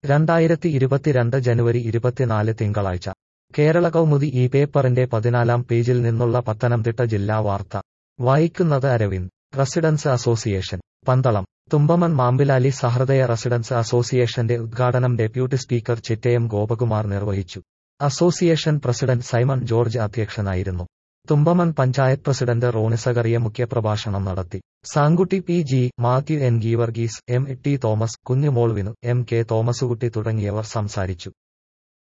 2022 ജനുവരി 24 തിങ്കളാഴ്ച കേരള കൗമുദി ഈ പേപ്പറിന്റെ 14-ാം പേജിൽ നിന്നുള്ള പത്തനംതിട്ട ജില്ലാ വാർത്ത വായിക്കുന്നത് Aravind. Residents association Pandalam. Thumpamon Mambilali Sahrudaya residents അസോസിയേഷന്റെ ഉദ്ഘാടനം ഡെപ്യൂട്ടി സ്പീക്കർ ചിറ്റയം ഗോപകുമാർ നിർവഹിച്ചു. അസോസിയേഷൻ പ്രസിഡന്റ് സൈമൺ ജോർജ് അധ്യക്ഷനായിരുന്നു. തുമ്പമൺ പഞ്ചായത്ത് പ്രസിഡന്റ് റോണി സഖറിയ മുഖ്യപ്രഭാഷണം നടത്തി. Sankutty P G, Mathew N Geevarghese, M T Thomas, Kunjumol Vinu, M K Thomaskutty തുടങ്ങിയവർ സംസാരിച്ചു.